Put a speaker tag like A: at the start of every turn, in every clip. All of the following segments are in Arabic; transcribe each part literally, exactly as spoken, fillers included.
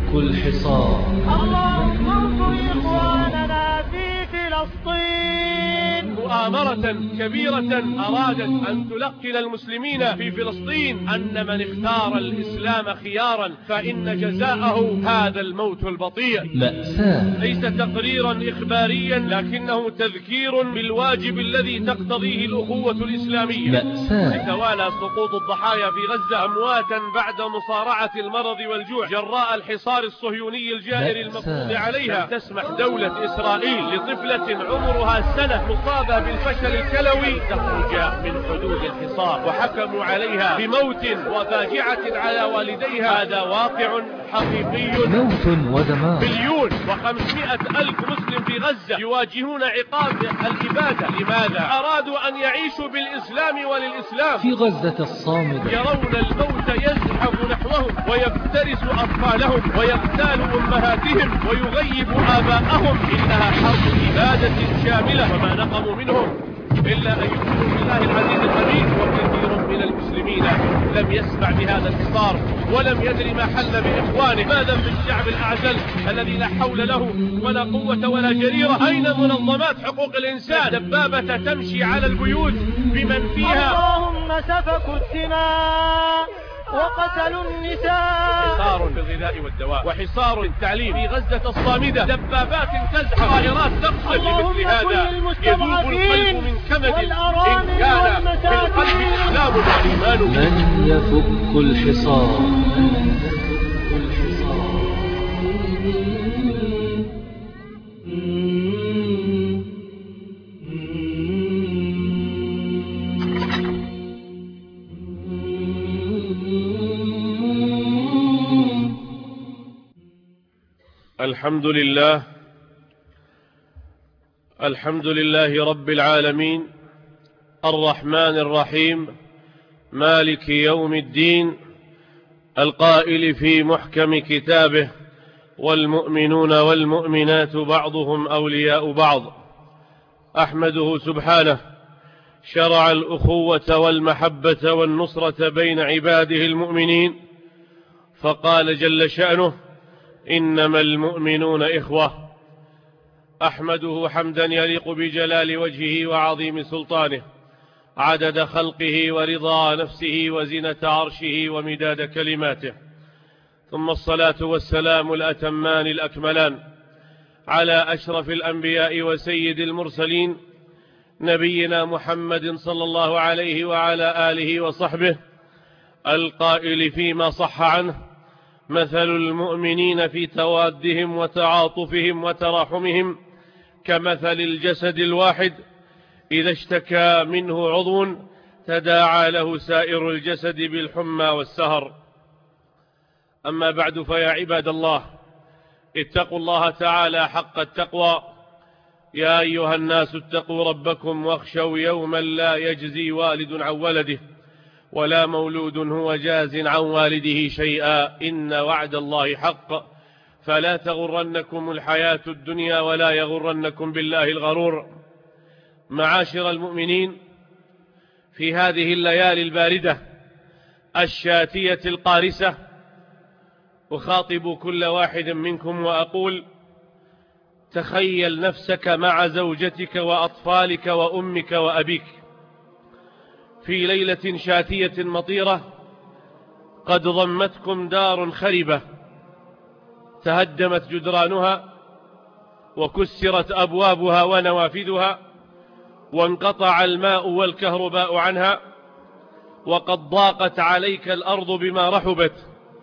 A: الحصار.
B: اللهم انصر إخواننا في فلسطين.
C: مؤامرة كبيرة أرادت أن تلقن المسلمين في فلسطين أن من اختار الإسلام خيارا فإن جزاءه هذا الموت البطيء.
A: مأساة.
C: ليس تقريرا إخباريا لكنه تذكير بالواجب الذي تقتضيه الأخوة الإسلامية.
A: مأساة.
C: توالى سقوط الضحايا في غزة أمواتا بعد مصارعة المرض والجوع جراء الحصار الصهيوني الجائر المفروض عليها. تسمح دولة إسرائيل لطفلة عمرها سنة مصابة بالفشل الكلوي تخرج من حدود الحصار، وحكموا عليها بموت وفاجعة على والديها. هذا واقع حقيقي.
A: موت ودمار.
C: مليون وخمسمائة ألف مسلم في غزة يواجهون عقاب الإبادة. لماذا؟ أرادوا أن يعيشوا بالإسلام وللإسلام.
A: في غزة الصامدة
C: يرون الموت يزحف نحوهم ويفترس أطفالهم ويقتال أمهاتهم ويغيب آباءهم. إنها حرب إبادة شاملة، وما نقموا منهم إلا أن يؤمنوا بالله العزيز الحميد. وكثير من المسلمين لم يسمع بهذا الحصار ولم يدري ما حل بإخوانه. ماذا بالشعب الأعزل الذي لا حول له ولا قوة ولا جريرة؟ أين منظمات حقوق الإنسان؟ دبابة تمشي على البيوت بمن فيها.
B: اللهم سفكوا الدماء وقتلوا النساء.
C: حصار في الغذاء والدواء وحصار في التعليم في غزة الصامدة. دبابات تزحف، طائرات تقصف. لمثل هذا يذوب القلب من كمد إن كان في القلب الإسلام والإيمان.
A: من يفك الحصار.
C: الحمد لله الحمد لله رب العالمين الرحمن الرحيم مالك يوم الدين القائل في محكم كتابه والمؤمنون والمؤمنات بعضهم أولياء بعض. أحمده سبحانه شرع الأخوة والمحبة والنصرة بين عباده المؤمنين، فقال جل شأنه إنما المؤمنون إخوة. أحمده حمدا يليق بجلال وجهه وعظيم سلطانه، عدد خلقه ورضا نفسه وزنة عرشه ومداد كلماته. ثم الصلاة والسلام الأتمان الأكملان على أشرف الأنبياء وسيد المرسلين نبينا محمد صلى الله عليه وعلى آله وصحبه، القائل فيما صح عنه: مثل المؤمنين في توادهم وتعاطفهم وتراحمهم كمثل الجسد الواحد إذا اشتكى منه عضو تداعى له سائر الجسد بالحمى والسهر. أما بعد، فيا عباد الله، اتقوا الله تعالى حق التقوى. يا أيها الناس اتقوا ربكم واخشوا يوما لا يجزي والد عن ولده ولا مولود هو جاز عن والده شيئا، إن وعد الله حق، فلا تغرنكم الحياة الدنيا ولا يغرنكم بالله الغرور. معاشر المؤمنين، في هذه الليالي الباردة الشاتية القارسة أخاطب كل واحد منكم وأقول: تخيل نفسك مع زوجتك وأطفالك وأمك وأبيك في ليلة شاتية مطيرة، قد ضمتكم دار خربة تهدمت جدرانها وكسرت أبوابها ونوافذها وانقطع الماء والكهرباء عنها، وقد ضاقت عليك الأرض بما رحبت.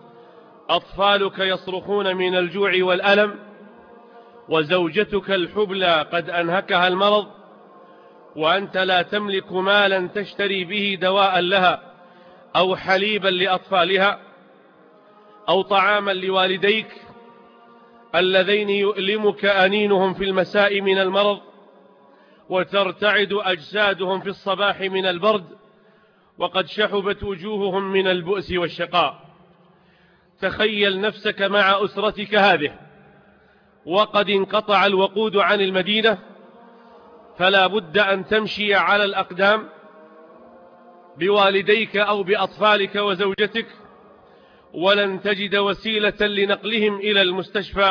C: أطفالك يصرخون من الجوع والألم، وزوجتك الحبلى قد أنهكها المرض، وأنت لا تملك مالا تشتري به دواء لها أو حليبا لأطفالها أو طعاما لوالديك اللذين يؤلمك أنينهم في المساء من المرض وترتعد أجسادهم في الصباح من البرد، وقد شحبت وجوههم من البؤس والشقاء. تخيل نفسك مع أسرتك هذه وقد انقطع الوقود عن المدينة، فلا بد أن تمشي على الأقدام بوالديك أو بأطفالك وزوجتك، ولن تجد وسيلة لنقلهم إلى المستشفى،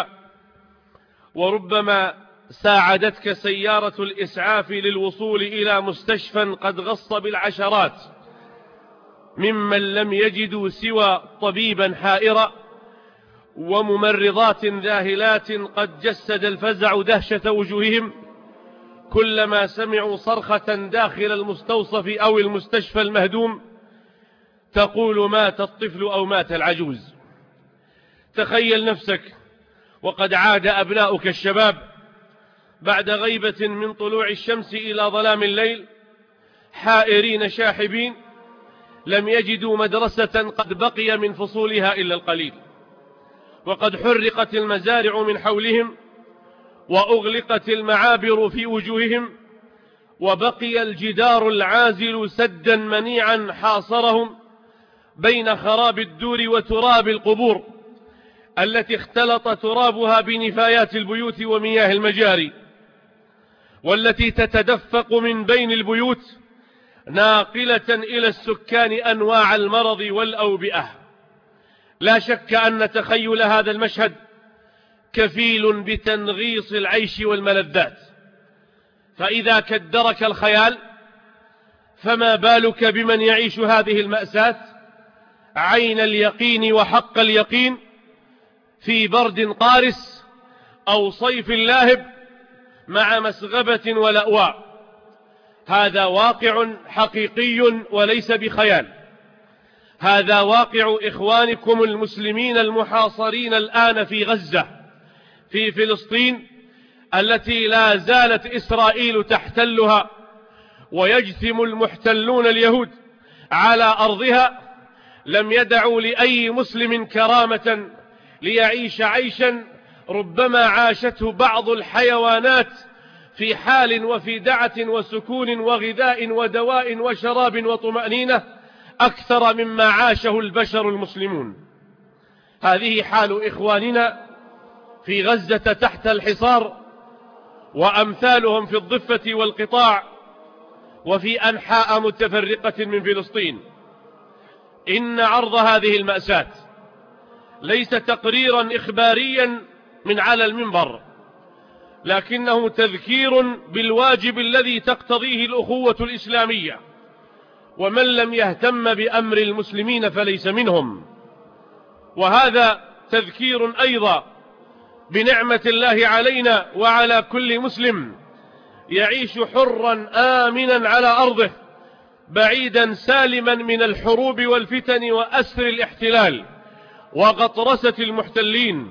C: وربما ساعدتك سيارة الإسعاف للوصول إلى مستشفى قد غص بالعشرات ممن لم يجدوا سوى طبيبا حائرا وممرضات ذاهلات قد جسد الفزع دهشة وجوههم كلما سمعوا صرخة داخل المستوصف أو المستشفى المهدوم تقول مات الطفل أو مات العجوز. تخيل نفسك وقد عاد أبناؤك الشباب بعد غيبة من طلوع الشمس إلى ظلام الليل حائرين شاحبين، لم يجدوا مدرسة قد بقي من فصولها إلا القليل، وقد حرقت المزارع من حولهم وأغلقت المعابر في وجوههم، وبقي الجدار العازل سدا منيعا حاصرهم بين خراب الدور وتراب القبور التي اختلط ترابها بنفايات البيوت ومياه المجاري، والتي تتدفق من بين البيوت ناقلة إلى السكان أنواع المرض والأوبئة. لا شك أن تخيل هذا المشهد كفيل بتنغيص العيش والملذات، فإذا كدرك الخيال فما بالك بمن يعيش هذه المأساة عين اليقين وحق اليقين في برد قارس أو صيف لاهب مع مسغبة ولأواء. هذا واقع حقيقي وليس بخيال، هذا واقع إخوانكم المسلمين المحاصرين الآن في غزة في فلسطين التي لا زالت إسرائيل تحتلها ويجثم المحتلون اليهود على أرضها. لم يدعوا لأي مسلم كرامة ليعيش عيشا ربما عاشته بعض الحيوانات في حال وفي دعة وسكون وغذاء ودواء وشراب وطمأنينة أكثر مما عاشه البشر المسلمون. هذه حال إخواننا في غزة تحت الحصار وأمثالهم في الضفة والقطاع وفي أنحاء متفرقة من فلسطين. إن عرض هذه المأساة ليس تقريرا إخباريا من على المنبر، لكنه تذكير بالواجب الذي تقتضيه الأخوة الإسلامية، ومن لم يهتم بأمر المسلمين فليس منهم. وهذا تذكير أيضا بنعمة الله علينا وعلى كل مسلم يعيش حرا آمنا على أرضه بعيدا سالما من الحروب والفتن وأسر الاحتلال وغطرسة المحتلين.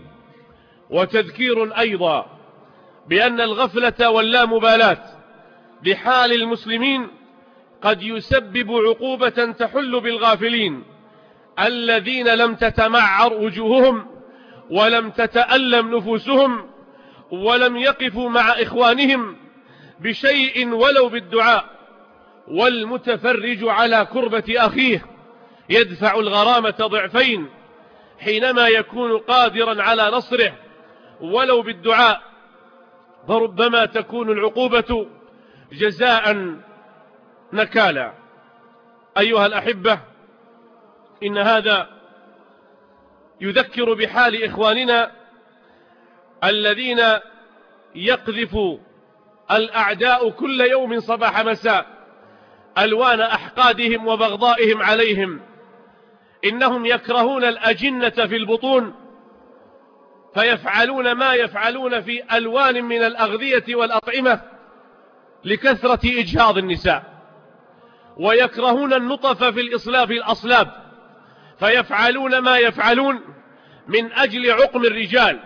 C: وتذكير أيضا بأن الغفلة واللامبالاة بحال المسلمين قد يسبب عقوبة تحل بالغافلين الذين لم تتمعر وجوههم ولم تتألم نفوسهم ولم يقفوا مع إخوانهم بشيء ولو بالدعاء. والمتفرج على كربة أخيه يدفع الغرامة ضعفين حينما يكون قادرا على نصره ولو بالدعاء، فربما تكون العقوبة جزاء نكالا. أيها الأحبة، إن هذا يذكر بحال إخواننا الذين يقذف الأعداء كل يوم صباح مساء ألوان أحقادهم وبغضائهم عليهم. إنهم يكرهون الأجنة في البطون فيفعلون ما يفعلون في ألوان من الأغذية والأطعمة لكثرة إجهاض النساء، ويكرهون النطف في الإصلاف الأصلاب فيفعلون ما يفعلون من أجل عقم الرجال،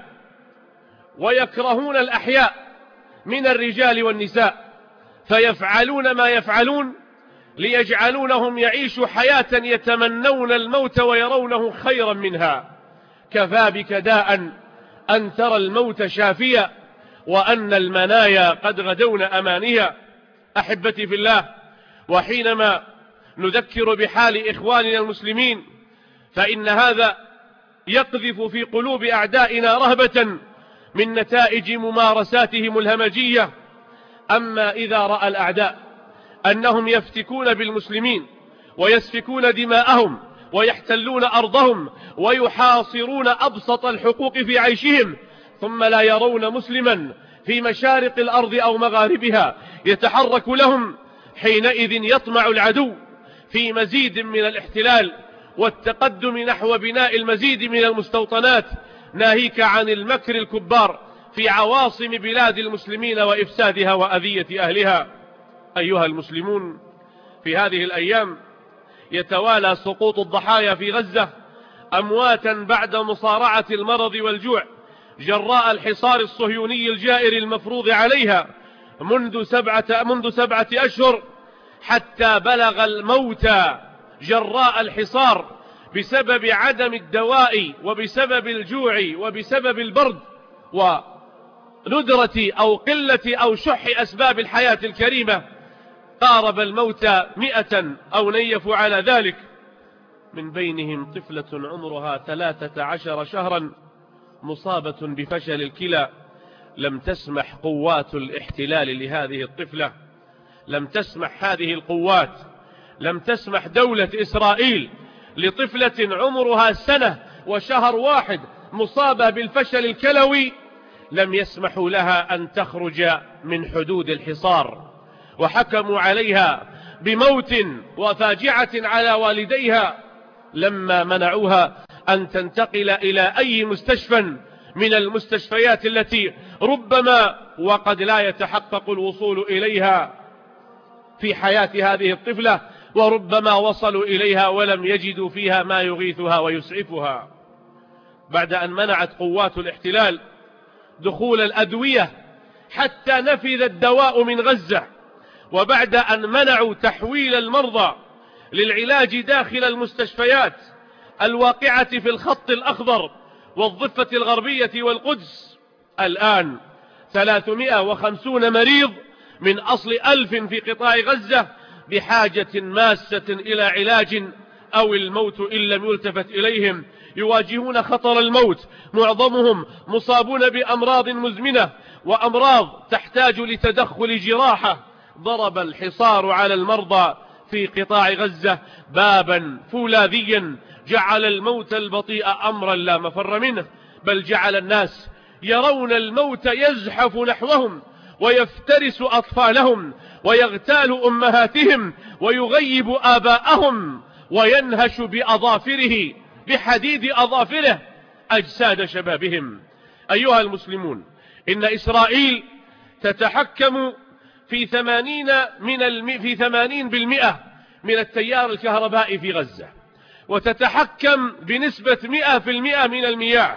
C: ويكرهون الأحياء من الرجال والنساء فيفعلون ما يفعلون ليجعلونهم يعيشوا حياة يتمنون الموت ويرونه خيرا منها. كفى بك داء أن ترى الموت شافيا وأن المنايا قد غدون أمانيا. أحبتي في الله، وحينما نذكر بحال إخواننا المسلمين فإن هذا يقذف في قلوب أعدائنا رهبة من نتائج ممارساتهم الهمجية. أما إذا رأى الأعداء أنهم يفتكون بالمسلمين ويسفكون دماءهم ويحتلون أرضهم ويحاصرون أبسط الحقوق في عيشهم، ثم لا يرون مسلما في مشارق الأرض أو مغاربها يتحرك لهم، حينئذ يطمع العدو في مزيد من الاحتلال والتقدم نحو بناء المزيد من المستوطنات، ناهيك عن المكر الكبار في عواصم بلاد المسلمين وإفسادها وأذية أهلها. أيها المسلمون، في هذه الأيام يتوالى سقوط الضحايا في غزة أمواتا بعد مصارعة المرض والجوع جراء الحصار الصهيوني الجائر المفروض عليها منذ سبعة, منذ سبعة أشهر، حتى بلغ الموتى جراء الحصار بسبب عدم الدواء وبسبب الجوع وبسبب البرد وندرة أو قلة أو شح أسباب الحياة الكريمة. قارب الموتى مئة أو نيفوا على ذلك، من بينهم طفلة عمرها ثلاثة عشر شهرا مصابة بفشل الكلى. لم تسمح قوات الاحتلال لهذه الطفلة، لم تسمح هذه القوات، لم تسمح دولة إسرائيل لطفلة عمرها سنة وشهر واحد مصابة بالفشل الكلوي، لم يسمحوا لها أن تخرج من حدود الحصار، وحكموا عليها بموت وفاجعة على والديها لما منعوها أن تنتقل إلى أي مستشفى من المستشفيات التي ربما وقد لا يتحقق الوصول إليها في حياة هذه الطفلة، وربما وصلوا إليها ولم يجدوا فيها ما يغيثها ويسعفها. بعد أن منعت قوات الاحتلال دخول الأدوية حتى نفذ الدواء من غزة، وبعد أن منعوا تحويل المرضى للعلاج داخل المستشفيات الواقعة في الخط الأخضر والضفة الغربية والقدس، الآن ثلاثمائة وخمسين مريض من أصل ألف في قطاع غزة بحاجة ماسة إلى علاج أو الموت إن لم يلتفت إليهم، يواجهون خطر الموت، معظمهم مصابون بأمراض مزمنة وأمراض تحتاج لتدخل جراحة. ضرب الحصار على المرضى في قطاع غزة بابا فولاذيا جعل الموت البطيء أمرا لا مفر منه، بل جعل الناس يرون الموت يزحف نحوهم ويفترس أطفالهم ويغتال أمهاتهم ويغيب آباءهم وينهش بأظافره بحديد أظافره أجساد شبابهم. أيها المسلمون، إن إسرائيل تتحكم في ثمانين من الم... في ثمانين بالمئة من التيار الكهربائي في غزة، وتتحكم بنسبة مئة في المئة من المياه،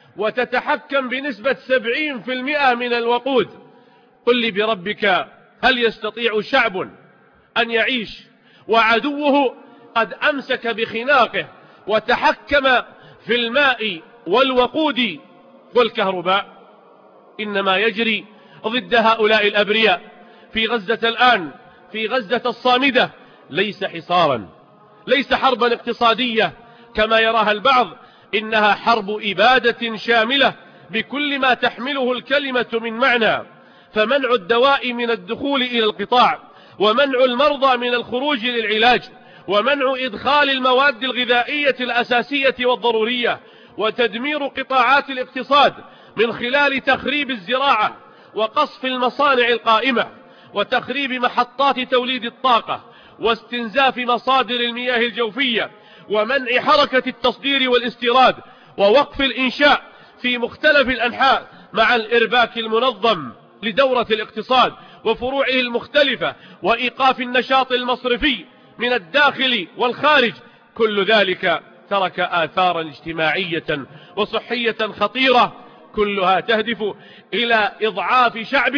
C: وتتحكم بنسبة سبعين في المئة من الوقود. قل لي بربك، هل يستطيع شعب أن يعيش وعدوه قد أمسك بخناقه وتحكم في الماء والوقود والكهرباء؟ إنما يجري ضد هؤلاء الأبرياء في غزة الآن، في غزة الصامدة، ليس حصارا، ليس حربا اقتصادية كما يراها البعض، إنها حرب إبادة شاملة بكل ما تحمله الكلمة من معنى. فمنع الدواء من الدخول إلى القطاع، ومنع المرضى من الخروج للعلاج، ومنع إدخال المواد الغذائية الأساسية والضرورية، وتدمير قطاعات الاقتصاد من خلال تخريب الزراعة وقصف المصانع القائمة وتخريب محطات توليد الطاقة واستنزاف مصادر المياه الجوفية، ومنع حركة التصدير والاستيراد، ووقف الإنشاء في مختلف الأنحاء مع الإرباك المنظم لدورة الاقتصاد وفروعه المختلفة، وإيقاف النشاط المصرفي من الداخل والخارج. كل ذلك ترك آثارا اجتماعية وصحية خطيرة، كلها تهدف إلى إضعاف شعب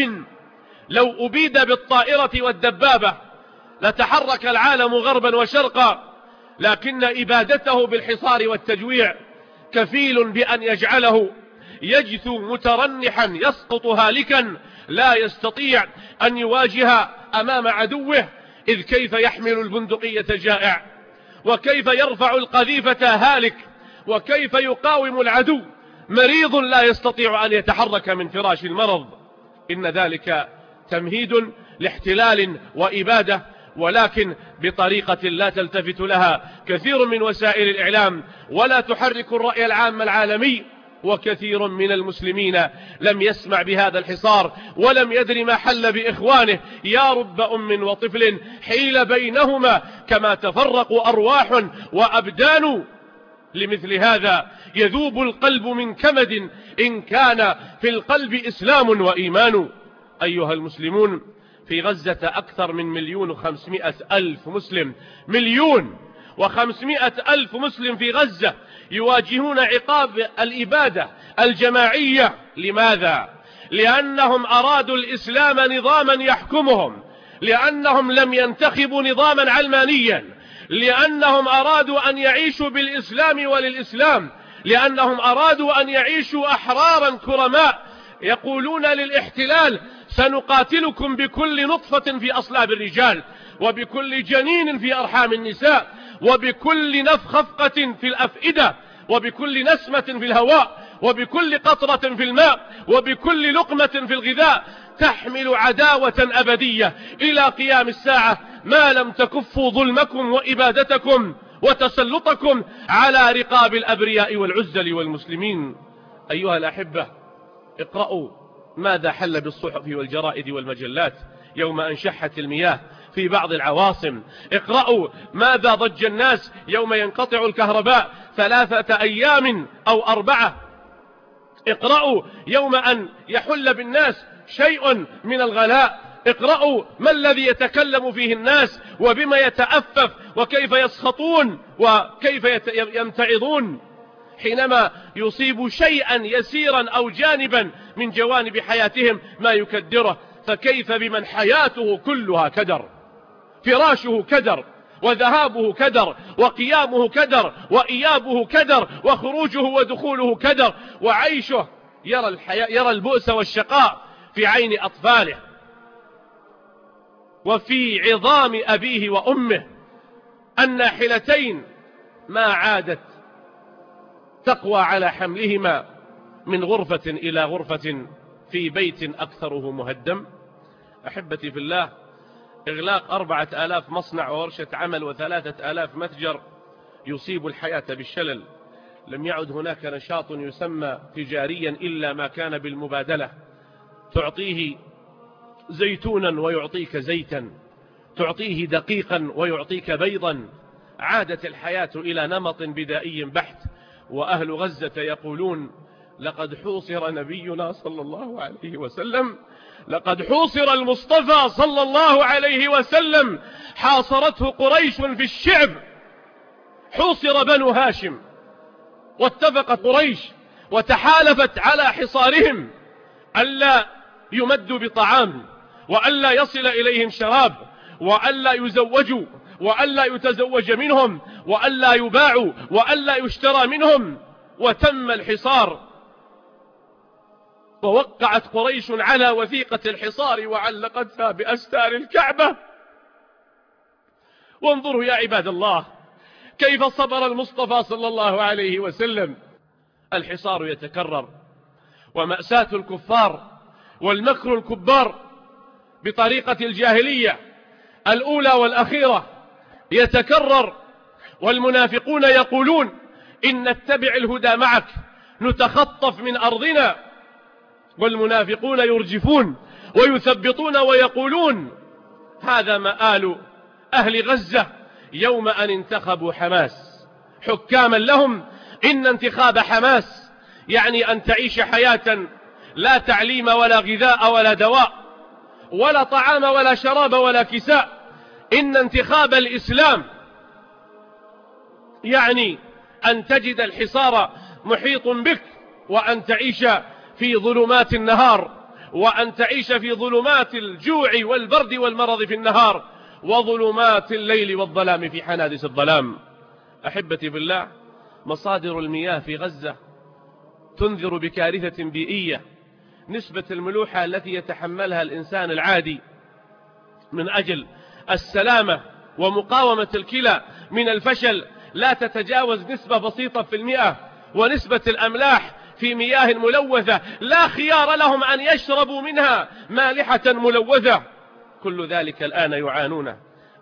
C: لو أبيد بالطائرة والدبابة لتحرك العالم غربا وشرقا، لكن إبادته بالحصار والتجويع كفيل بأن يجعله يجثو مترنحا يسقط هالكا، لا يستطيع أن يواجه أمام عدوه. إذ كيف يحمل البندقية جائع، وكيف يرفع القذيفة هالك، وكيف يقاوم العدو مريض لا يستطيع أن يتحرك من فراش المرض. إن ذلك تمهيد لاحتلال وإبادة ولكن بطريقة لا تلتفت لها كثير من وسائل الإعلام ولا تحرك الرأي العام العالمي، وكثير من المسلمين لم يسمع بهذا الحصار ولم يدر ما حل بإخوانه. يا رب أم وطفل حيل بينهما كما تفرقوا أرواح وأبدان لمثل هذا، يذوب القلب من كمد إن كان في القلب إسلام وإيمان. أيها المسلمون، في غزة أكثر من مليون وخمسمائة ألف مسلم، مليون وخمسمائة ألف مسلم في غزة يواجهون عقاب الإبادة الجماعية. لماذا؟ لأنهم أرادوا الإسلام نظاما يحكمهم، لأنهم لم ينتخبوا نظاما علمانيا، لأنهم أرادوا أن يعيشوا بالإسلام وللإسلام، لأنهم أرادوا أن يعيشوا أحرارا كرماء. يقولون للاحتلال: سنقاتلكم بكل نطفة في أصلاب الرجال، وبكل جنين في أرحام النساء، وبكل خفقة في الأفئدة، وبكل نسمة في الهواء، وبكل قطرة في الماء، وبكل لقمة في الغذاء، تحمل عداوة أبدية إلى قيام الساعة ما لم تكفوا ظلمكم وإبادتكم وتسلطكم على رقاب الأبرياء والعزل والمسلمين. أيها الأحبة، اقرأوا ماذا حل بالصحف والجرائد والمجلات يوم أن شحت المياه في بعض العواصم. اقرأوا ماذا ضج الناس يوم ينقطع الكهرباء ثلاثة أيام أو أربعة. اقرأوا يوم أن يحل بالناس شيء من الغلاء. اقرأوا ما الذي يتكلم فيه الناس وبما يتأفف وكيف يسخطون وكيف يمتعضون حينما يصيب شيئا يسيرا أو جانبا من جوانب حياتهم ما يكدره. فكيف بمن حياته كلها كدر، فراشه كدر، وذهابه كدر، وقيامه كدر، وإيابه كدر، وخروجه ودخوله كدر، وعيشه يرى, الحياة يرى البؤس والشقاء في عين أطفاله وفي عظام أبيه وأمه. الناحلتين ما عادت تقوى على حملهما من غرفة إلى غرفة في بيت أكثره مهدم. أحبتي في الله، إغلاق أربعة آلاف مصنع وورشة عمل وثلاثة آلاف متجر يصيب الحياة بالشلل. لم يعد هناك نشاط يسمى تجاريا إلا ما كان بالمبادلة. تعطيه زيتونا ويعطيك زيتا، تعطيه دقيقا ويعطيك بيضا. عادت الحياة إلى نمط بدائي بحت. وأهل غزة يقولون: لقد حوصر نبينا صلى الله عليه وسلم، لقد حوصر المصطفى صلى الله عليه وسلم، حاصرته قريش في الشعب. حوصر بنو هاشم، واتفقت قريش وتحالفت على حصارهم ألا يمدوا بطعام، وألا يصل إليهم شراب، وألا يزوجوا، وألا يتزوج منهم، وألا يباعوا، وألا يشترى منهم. وتم الحصار، ووقعت قريش على وثيقة الحصار وعلقتها بأستار الكعبة. وانظروا يا عباد الله كيف صبر المصطفى صلى الله عليه وسلم. الحصار يتكرر، ومأساة الكفار والمكر الكبار بطريقة الجاهلية الأولى والأخيرة يتكرر. والمنافقون يقولون: إن نتبع الهدى معك نتخطف من أرضنا. والمنافقون يرجفون ويثبطون ويقولون: هذا مآل أهل غزة يوم أن انتخبوا حماس حكاما لهم. إن انتخاب حماس يعني أن تعيش حياة لا تعليم ولا غذاء ولا دواء ولا طعام ولا شراب ولا كساء. إن انتخاب الإسلام يعني أن تجد الحصار محيط بك، وأن تعيش في ظلمات النهار، وأن تعيش في ظلمات الجوع والبرد والمرض في النهار، وظلمات الليل والظلام في حنادس الظلام. أحبتي بالله، مصادر المياه في غزة تنذر بكارثة بيئية. نسبة الملوحة التي يتحملها الإنسان العادي من أجل السلامة ومقاومة الكلى من الفشل لا تتجاوز نسبة بسيطة في المئة. ونسبة الأملاح في مياه ملوثة لا خيار لهم أن يشربوا منها مالحة ملوثة. كل ذلك الآن يعانونه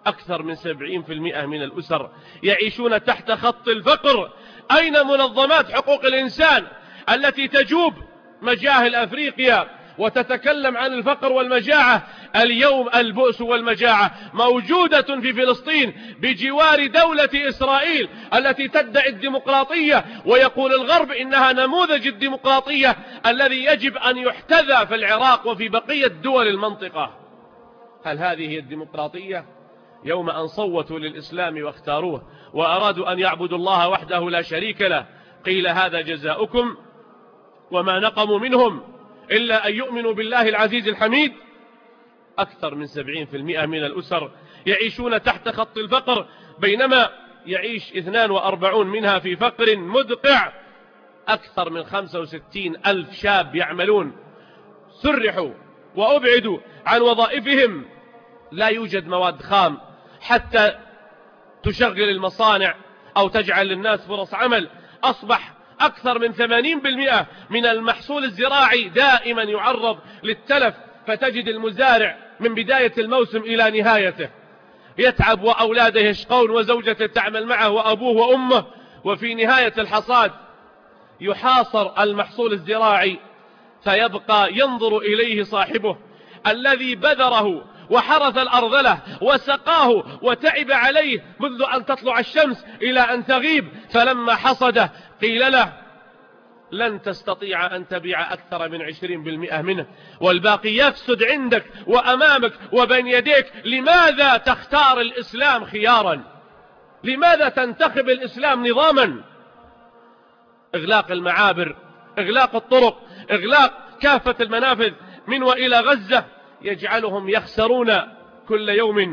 C: أكثر من سبعين بالمئة من الأسر يعيشون تحت خط الفقر. أين منظمات حقوق الإنسان التي تجوب مجاهل أفريقيا وتتكلم عن الفقر والمجاعة؟ اليوم البؤس والمجاعة موجودة في فلسطين بجوار دولة إسرائيل التي تدعي الديمقراطية، ويقول الغرب إنها نموذج الديمقراطية الذي يجب أن يحتذى في العراق وفي بقية دول المنطقة. هل هذه هي الديمقراطية؟ يوم أن صوتوا للإسلام واختاروه وأرادوا أن يعبدوا الله وحده لا شريك له قيل هذا جزاؤكم وما نقموا منهم إلا أن يؤمنوا بالله العزيز الحميد. أكثر من سبعين بالمئة من الأسر يعيشون تحت خط الفقر، بينما يعيش اثنان وأربعون منها في فقر مدقع. أكثر من خمسة وستين ألف شاب يعملون سرحوا وأبعدوا عن وظائفهم، لا يوجد مواد خام حتى تشغل المصانع أو تجعل للناس فرص عمل. أصبح أكثر من ثمانين بالمئة من المحصول الزراعي دائما يعرض للتلف، فتجد المزارع من بداية الموسم إلى نهايته يتعب وأولاده يشقون وزوجته تعمل معه وأبوه وأمه، وفي نهاية الحصاد يحاصر المحصول الزراعي فيبقى ينظر إليه صاحبه الذي بذره وحرث الأرض له وسقاه وتعب عليه منذ أن تطلع الشمس إلى أن تغيب، فلما حصده قيل له لن تستطيع أن تبيع أكثر من عشرين بالمئة منه والباقي يفسد عندك وأمامك وبين يديك. لماذا تختار الإسلام خيارا؟ لماذا تنتخب الإسلام نظاما؟ إغلاق المعابر، إغلاق الطرق، إغلاق كافة المنافذ من وإلى غزة يجعلهم يخسرون كل يوم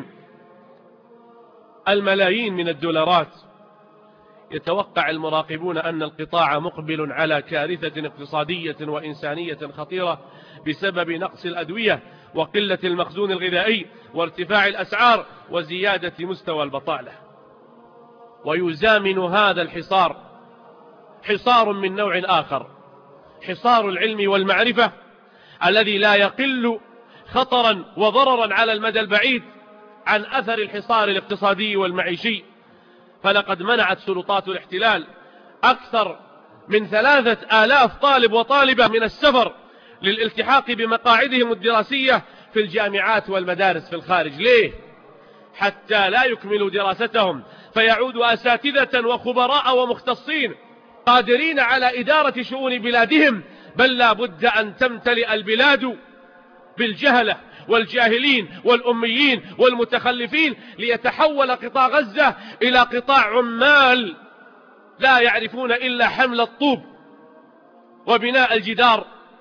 C: الملايين من الدولارات. يتوقع المراقبون أن القطاع مقبل على كارثة اقتصادية وإنسانية خطيرة بسبب نقص الأدوية وقلة المخزون الغذائي وارتفاع الأسعار وزيادة مستوى البطالة. ويزامن هذا الحصار حصار من نوع آخر، حصار العلم والمعرفة الذي لا يقل خطرا وضررا على المدى البعيد عن أثر الحصار الاقتصادي والمعيشي. فلقد منعت سلطات الاحتلال أكثر من ثلاثة آلاف طالب وطالبة من السفر للالتحاق بمقاعدهم الدراسية في الجامعات والمدارس في الخارج. ليه؟ حتى لا يكملوا دراستهم فيعودوا أساتذة وخبراء ومختصين قادرين على إدارة شؤون بلادهم، بل لا بد أن تمتلئ البلاد بالجهلة والجاهلين والأميين والمتخلفين ليتحول قطاع غزة إلى قطاع عمال لا يعرفون إلا حمل الطوب وبناء الجدار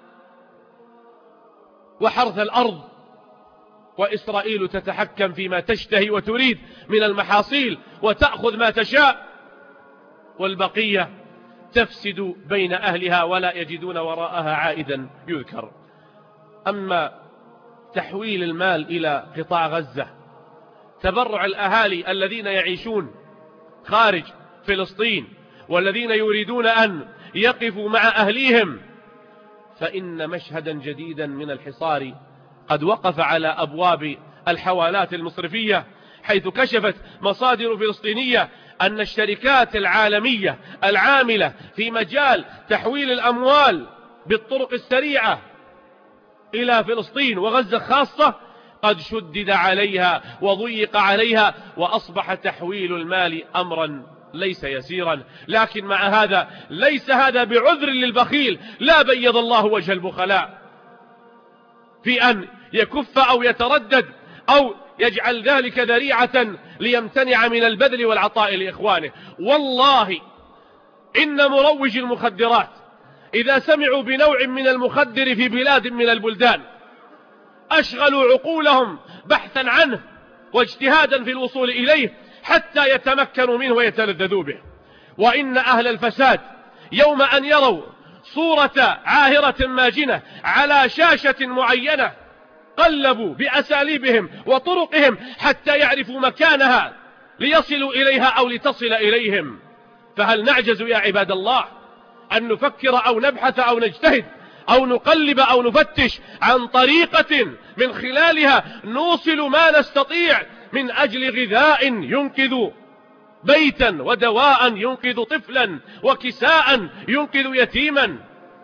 C: وحرث الأرض، وإسرائيل تتحكم فيما تشتهي وتريد من المحاصيل وتأخذ ما تشاء، والبقية تفسد بين أهلها ولا يجدون وراءها عائدا يذكر. أما تحويل المال إلى قطاع غزة، تبرع الأهالي الذين يعيشون خارج فلسطين والذين يريدون أن يقفوا مع أهليهم، فإن مشهدا جديدا من الحصار قد وقف على أبواب الحوالات المصرفية، حيث كشفت مصادر فلسطينية أن الشركات العالمية العاملة في مجال تحويل الأموال بالطرق السريعة إلى فلسطين وغزة خاصة قد شدد عليها وضيق عليها، وأصبح تحويل المال أمرا ليس يسيرا. لكن مع هذا ليس هذا بعذر للبخيل، لا بيض الله وجه البخلاء في أن يكف أو يتردد أو يجعل ذلك ذريعة ليمتنع من البذل والعطاء لإخوانه. والله إن مروج المخدرات إذا سمعوا بنوع من المخدر في بلاد من البلدان أشغلوا عقولهم بحثا عنه واجتهادا في الوصول إليه حتى يتمكنوا منه ويتلذذوا به. وإن أهل الفساد يوم أن يروا صورة عاهرة ماجنة على شاشة معينة قلبوا بأساليبهم وطرقهم حتى يعرفوا مكانها ليصلوا إليها أو لتصل إليهم. فهل نعجز يا عباد الله أن نفكر أو نبحث أو نجتهد أو نقلب أو نفتش عن طريقة من خلالها نوصل ما نستطيع من أجل غذاء ينقذ بيتا، ودواء ينقذ طفلا، وكساء ينقذ يتيما.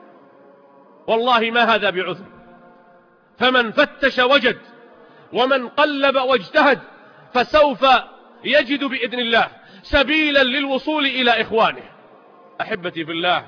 C: والله ما هذا بعذر. فمن فتش وجد، ومن قلب واجتهد فسوف يجد بإذن الله سبيلا للوصول إلى إخوانه. أحبتي في الله،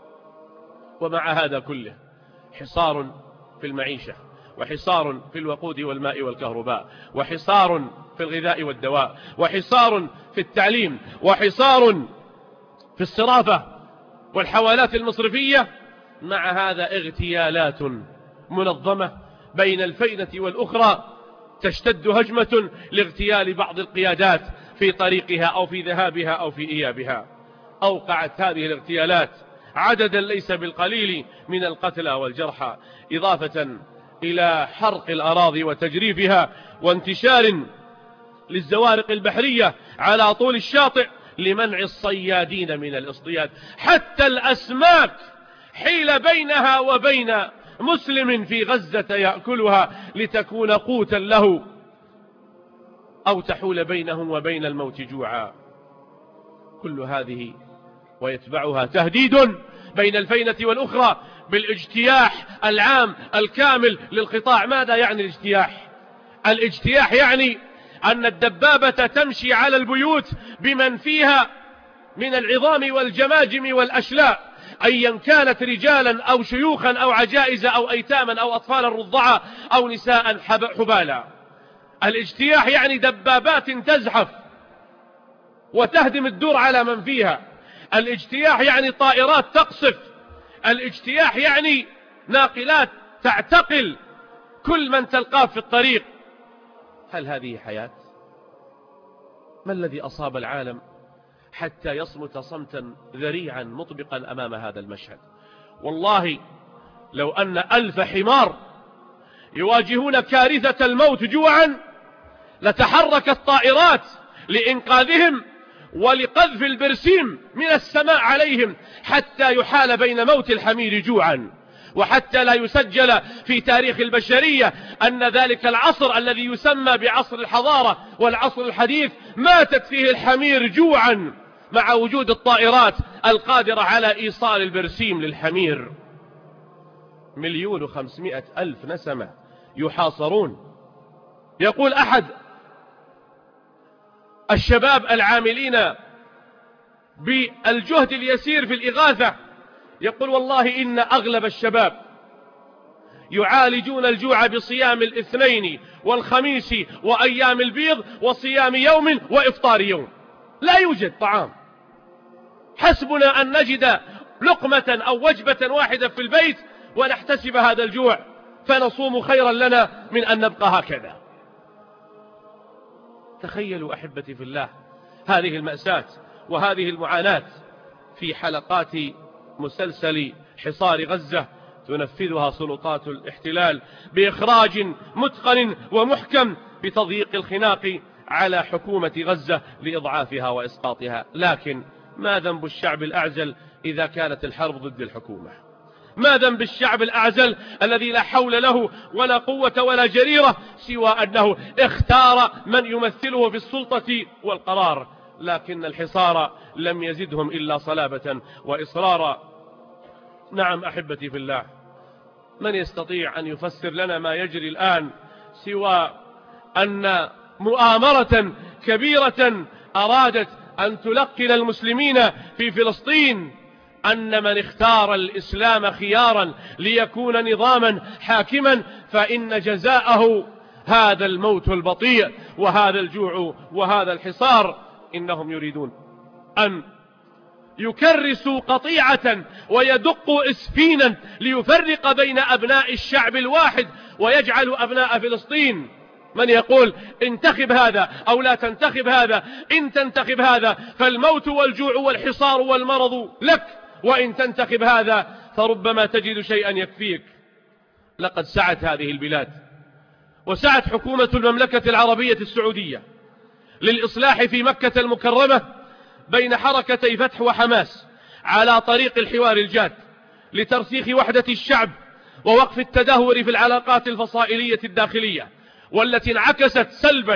C: ومع هذا كله حصار في المعيشة، وحصار في الوقود والماء والكهرباء، وحصار في الغذاء والدواء، وحصار في التعليم، وحصار في الصرافة والحوالات المصرفية. مع هذا اغتيالات منظمة بين الفينة والأخرى، تشتد هجمة لاغتيال بعض القيادات في طريقها أو في ذهابها أو في إيابها. أوقعت هذه الاغتيالات عددا ليس بالقليل من القتلى والجرحى، إضافة إلى حرق الأراضي وتجريفها، وانتشار للزوارق البحرية على طول الشاطئ لمنع الصيادين من الاصطياد. حتى الأسماك حيل بينها وبين مسلم في غزة يأكلها لتكون قوتا له، أو تحول بينهم وبين الموت جوعا. كل هذه ويتبعها تهديد بين الفينة والأخرى بالاجتياح العام الكامل للقطاع. ماذا يعني الاجتياح؟ الاجتياح يعني أن الدبابة تمشي على البيوت بمن فيها من العظام والجماجم والأشلاء، أيا كانت رجالا أو شيوخا أو عجائز أو أيتاما أو أطفالا رضعا أو نساء حبالا. الاجتياح يعني دبابات تزحف وتهدم الدور على من فيها. الاجتياح يعني طائرات تقصف. الاجتياح يعني ناقلات تعتقل كل من تلقاه في الطريق. هل هذه حياة؟ ما الذي أصاب العالم حتى يصمت صمتا ذريعا مطبقا أمام هذا المشهد؟ والله لو أن ألف حمار يواجهون كارثة الموت جوعا لتحركت طائرات لإنقاذهم ولقذف البرسيم من السماء عليهم، حتى يحال بين موت الحمير جوعا، وحتى لا يسجل في تاريخ البشرية أن ذلك العصر الذي يسمى بعصر الحضارة والعصر الحديث ماتت فيه الحمير جوعا، مع وجود الطائرات القادرة على إيصال البرسيم للحمير. مليون وخمسمائة ألف نسمة يحاصرون. يقول أحد الشباب العاملين بالجهد اليسير في الإغاثة، يقول والله إن أغلب الشباب يعالجون الجوع بصيام الاثنين والخميس وأيام البيض وصيام يوم وإفطار يوم. لا يوجد طعام، حسبنا أن نجد لقمة أو وجبة واحدة في البيت ونحتسب هذا الجوع فنصوم خيرا لنا من أن نبقى هكذا. تخيلوا أحبتي في الله هذه المأساة وهذه المعاناة في حلقات مسلسل حصار غزة تنفذها سلطات الاحتلال بإخراج متقن ومحكم بتضييق الخناق على حكومة غزة لإضعافها وإسقاطها. لكن ما ذنب الشعب الأعزل إذا كانت الحرب ضد الحكومة؟ ما ذنب الشعب الأعزل الذي لا حول له ولا قوة ولا جريرة سوى أنه اختار من يمثله في السلطة والقرار؟ لكن الحصار لم يزدهم إلا صلابة وإصرارا. نعم أحبتي في الله، من يستطيع أن يفسر لنا ما يجري الآن سوى أن مؤامرة كبيرة أرادت أن تلقن المسلمين في فلسطين أن من اختار الإسلام خيارا ليكون نظاما حاكما فإن جزاءه هذا الموت البطيء وهذا الجوع وهذا الحصار. إنهم يريدون أن يكرسوا قطيعة ويدقوا إسفينا ليفرق بين أبناء الشعب الواحد ويجعلوا أبناء فلسطين. من يقول انتخب هذا أو لا تنتخب هذا؟ إن تنتخب هذا فالموت والجوع والحصار والمرض لك، وإن تنتخب هذا فربما تجد شيئا يكفيك. لقد سعت هذه البلاد وسعت حكومة المملكة العربية السعودية للإصلاح في مكة المكرمة بين حركتي فتح وحماس على طريق الحوار الجاد لترسيخ وحدة الشعب ووقف التدهور في العلاقات الفصائلية الداخلية، والتي انعكست سلبا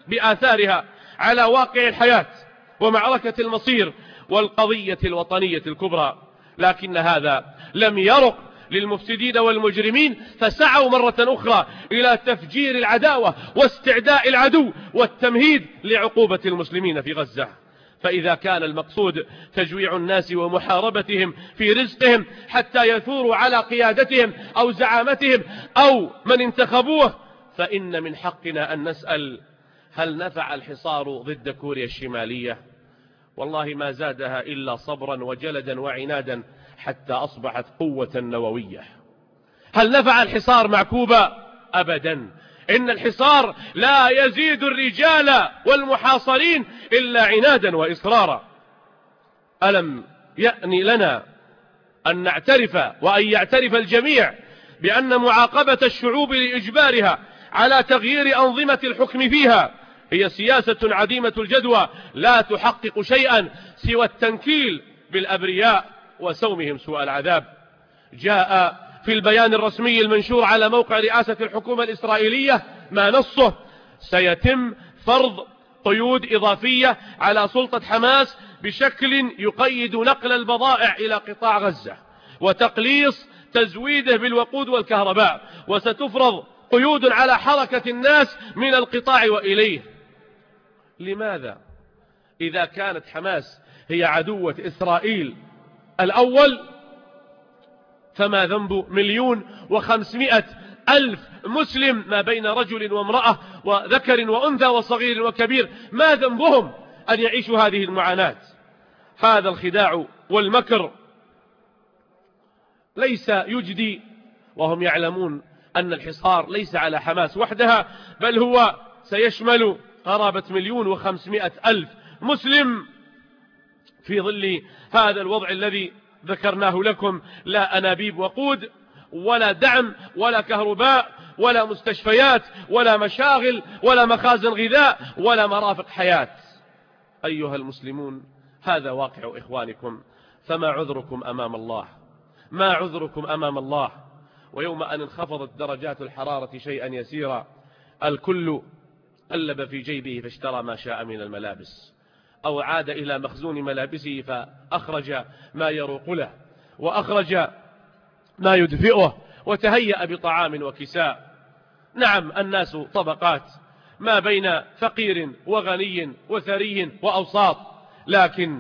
C: بآثارها على واقع الحياة ومعركة المصير والقضية الوطنية الكبرى، لكن هذا لم يرق للمفسدين والمجرمين، فسعوا مرة أخرى إلى تفجير العداوة واستعداء العدو والتمهيد لعقوبة المسلمين في غزة. فإذا كان المقصود تجويع الناس ومحاربتهم في رزقهم حتى يثوروا على قيادتهم أو زعامتهم أو من انتخبوه، فإن من حقنا أن نسأل: هل نفع الحصار ضد كوريا الشمالية؟ والله ما زادها إلا صبرا وجلدا وعنادا حتى أصبحت قوة نووية. هل نفع الحصار مع كوبا؟ أبدا. إن الحصار لا يزيد الرجال والمحاصرين إلا عنادا وإصرارا. ألم يأني لنا أن نعترف وأن يعترف الجميع بأن معاقبة الشعوب لإجبارها على تغيير أنظمة الحكم فيها هي سياسة عديمة الجدوى لا تحقق شيئا سوى التنكيل بالأبرياء وسومهم سوء العذاب. جاء في البيان الرسمي المنشور على موقع رئاسة الحكومة الإسرائيلية ما نصه: سيتم فرض قيود إضافية على سلطة حماس بشكل يقيد نقل البضائع إلى قطاع غزة وتقليص تزويده بالوقود والكهرباء، وستفرض قيود على حركة الناس من القطاع وإليه. لماذا؟ إذا كانت حماس هي عدوة إسرائيل الأول، فما ذنب مليون وخمسمائة ألف مسلم ما بين رجل وامرأة وذكر وأنثى وصغير وكبير؟ ما ذنبهم أن يعيشوا هذه المعاناة؟ هذا الخداع والمكر ليس يجدي، وهم يعلمون أن الحصار ليس على حماس وحدها، بل هو سيشمل قرابة مليون وخمسمائة ألف مسلم. في ظل هذا الوضع الذي ذكرناه لكم، لا أنابيب وقود ولا دعم ولا كهرباء ولا مستشفيات ولا مشاغل ولا مخازن غذاء ولا مرافق حياة. أيها المسلمون، هذا واقع إخوانكم، فما عذركم أمام الله؟ ما عذركم أمام الله؟ ويوم أن انخفضت درجات الحرارة شيئا يسيرا، الكل قلب في جيبه فاشترى ما شاء من الملابس، أو عاد إلى مخزون ملابسه فأخرج ما يروق له وأخرج ما يدفئه وتهيأ بطعام وكساء. نعم، الناس طبقات ما بين فقير وغني وثري وأوساط، لكن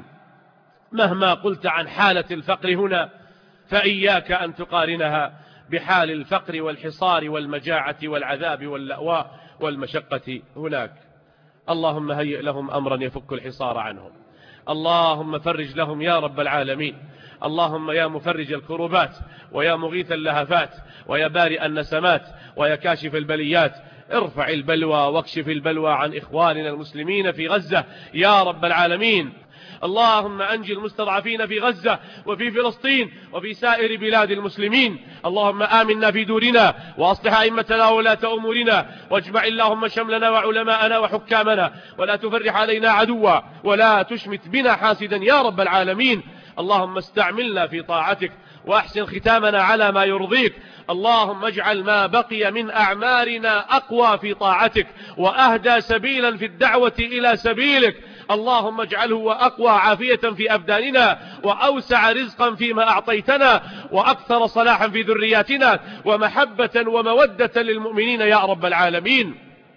C: مهما قلت عن حالة الفقر هنا فإياك أن تقارنها بحال الفقر والحصار والمجاعة والعذاب واللأواء والمشقة هناك. اللهم هيئ لهم أمرا يفك الحصار عنهم، اللهم فرج لهم يا رب العالمين. اللهم يا مفرج الكروبات ويا مغيث اللهفات ويا بارئ النسمات ويا كاشف البليات، ارفع البلوى واكشف البلوى عن إخواننا المسلمين في غزة يا رب العالمين. اللهم أنجي المستضعفين في غزة وفي فلسطين وفي سائر بلاد المسلمين. اللهم آمنا في دورنا وأصلح أئمتنا وولاة أمورنا، واجمع اللهم شملنا وعلماءنا وحكامنا، ولا تفرح علينا عدوا ولا تشمت بنا حاسدا يا رب العالمين. اللهم استعملنا في طاعتك وأحسن ختامنا على ما يرضيك. اللهم اجعل ما بقي من أعمارنا أقوى في طاعتك وأهدى سبيلا في الدعوة إلى سبيلك. اللهم اجعله وأقوى عافية في أبداننا وأوسع رزقا فيما أعطيتنا وأكثر صلاحا في ذرياتنا ومحبة ومودة للمؤمنين يا رب العالمين.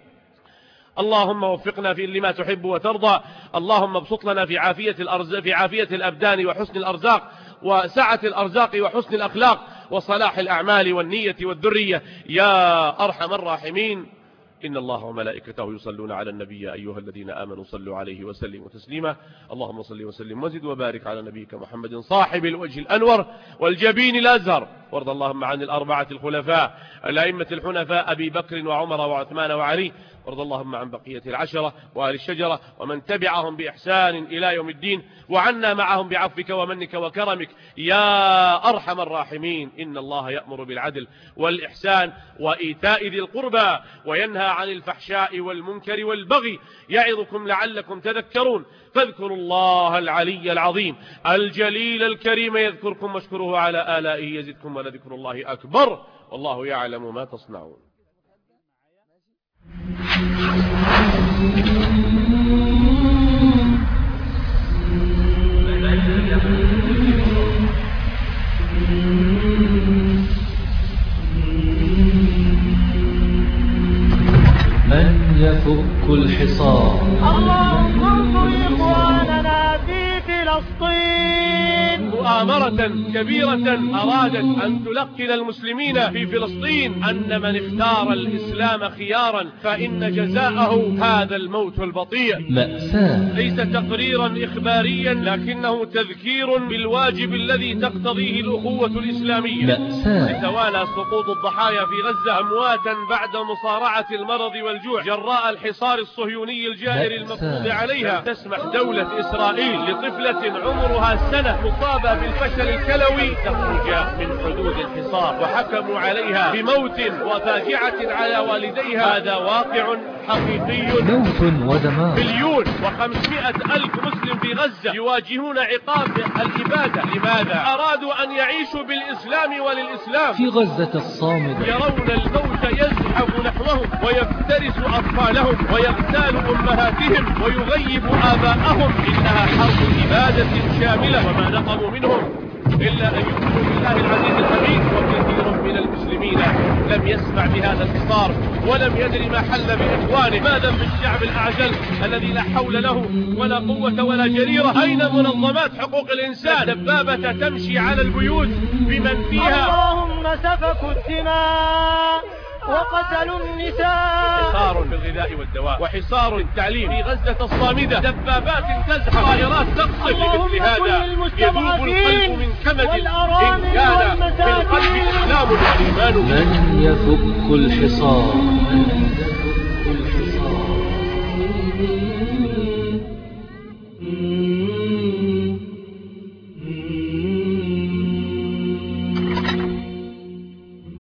C: اللهم وفقنا في لما تحب وترضى. اللهم ابسط لنا في عافية الأرزاق في عافية الأبدان وحسن الأرزاق وسعة الأرزاق وحسن الأخلاق وصلاح الأعمال والنية والذرية يا أرحم الراحمين. إن الله وملائكته يصلون على النبي أيها الذين آمنوا صلوا عليه وسلموا تسليما. اللهم صل وسلم وزد وبارك على نبيك محمد صاحب الوجه الأنور والجبين الأزهر، وارض اللهم عن الأربعة الخلفاء الأئمة الحنفاء أبي بكر وعمر وعثمان وعلي، وارض اللهم عن بقية العشرة وآل الشجرة ومن تبعهم بإحسان إلى يوم الدين، وعنا معهم بعفوك ومنك وكرمك يا أرحم الراحمين. إن الله يأمر بالعدل والإحسان وإيتاء ذي القربى وينهى عن الفحشاء والمنكر والبغي، يعظكم لعلكم تذكرون. فاذكروا الله العلي العظيم الجليل الكريم يذكركم، واشكروه على آلائه يزدكم، ولذكر الله أكبر، والله يعلم ما تصنعون.
A: من يفك الحصار.
B: اللهم انصر إخواننا في فلسطين.
C: مؤامرة كبيرة أرادت أن تلقن المسلمين في فلسطين أن من اختار الإسلام خيارا فإن جزاءه هذا الموت البطيء.
A: مأساة.
C: ليس تقريرا إخباريا لكنه تذكير بالواجب الذي تقتضيه الأخوة الإسلامية.
A: مأساة.
C: توالى سقوط الضحايا في غزة أمواتا بعد مصارعة المرض والجوع جراء الحصار الصهيوني الجائر المفروض عليها. تسمح دولة إسرائيل لطفلة عمرها سنة مصابة بالفشل الكلوي تخرج من حدود الحصار، وحكموا عليها بموت وفاجعة على والديها. هذا واقع حقيقي.
A: موت ودمار.
C: مليون وخمسمائة ألف مسلم في غزة يواجهون عقاب الإبادة. لماذا؟ أرادوا أن يعيشوا بالإسلام وللإسلام.
A: في غزة الصامدة
C: يرون الموت يزحف نحوهم ويفترس أطفالهم ويغتال أمهاتهم ويغيب آباءهم. إنها حرب إبادة شاملة، وما نقموا منهم إلا أن يؤمنوا بالله العزيز الحميد. وكثير من المسلمين لم يسمع بهذا الحصار ولم يدري ما حل بإخوانه. ما ذنب الشعب الأعجل الذي لا حول له ولا قوة ولا جريرة؟ أين منظمات حقوق الإنسان؟ دبابة تمشي على البيوت بمن فيها.
B: اللهم سفكوا الدماء وقتلوا النساء.
C: حصار في الغذاء والدواء وحصار في التعليم في غزة الصامدة. دبابات تزحف، طائرات تقصف. لمثل هذا يذوب القلب من كمد إن كان في القلب إسلام وإيمان.
A: من يفك الحصار. من يفك الحصار.